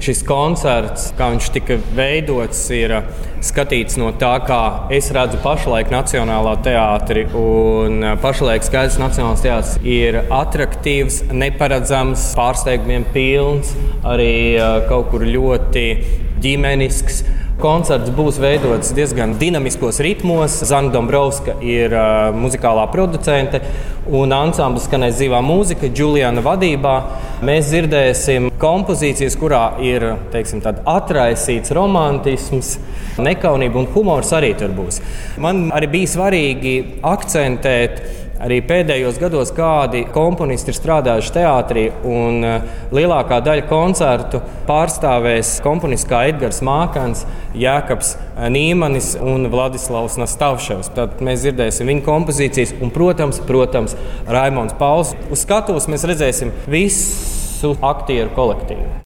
Šis koncerts, kā viņš tika veidots, ir skatīts no tā, kā es redzu pašlaik Nacionālā teātri. Un pašlaik skaidrs, Nacionālais teātris ir atraktīvs, neparedzams, pārsteigumiem pilns, arī kaut kur ļoti ģimenisks. Koncerts būs veidots diezgan dinamiskos ritmos. Zana Dombrovska ir muzikālā producente un ansamblis Skanēs dzīvā mūzika Džuliana vadībā. Mēs dzirdēsim kompozīcijas, kurā ir, teiksim, atraisīts romantisms, nekaunība un humors arī tur būs. Man arī bija svarīgi akcentēt arī pēdējos gados, kādi komponisti ir strādājuši teātrī, un lielākā daļa koncertu pārstāvēs komponisti kā Edgars Mākans, Jēkabs Nīmanis un Vladislavs Nastavševs. Tad mēs dzirdēsim viņa kompozīcijas un, protams, Raimonds Pauls. Uz skatuves mēs redzēsim visu aktieru kolektīvu.